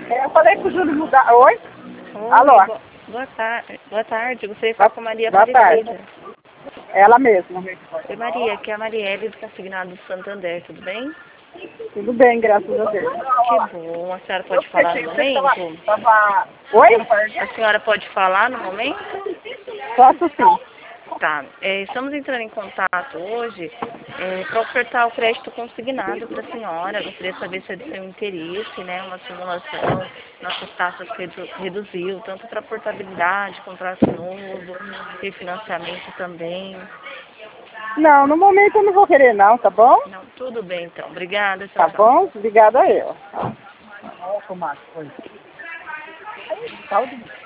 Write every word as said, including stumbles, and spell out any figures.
É, eu falei pro Júlio mudar. Oi? Oi, Alô? bo- boa, tarde. Boa tarde, gostaria de falar com a Maria Boa Aparecida. tarde. Ela mesma. Oi, Maria, aqui é a Marielle do Consignado do Santander, tudo bem? Tudo bem, graças a Deus. Que bom, a senhora pode falar no momento? Oi? A senhora pode falar no momento? Posso sim. Tá, é, estamos entrando em contato hoje para ofertar o crédito consignado para a senhora. Gostaria de saber se é de seu interesse, né? Uma simulação, nossas taxas redu reduziu, tanto para portabilidade, contrato novo, refinanciamento também. Não, no momento eu não vou querer não, tá bom? Não, tudo bem então. Obrigada, tchau, Tá tchau. bom? Obrigada a eu. Ó, tomate, foi. Caldo.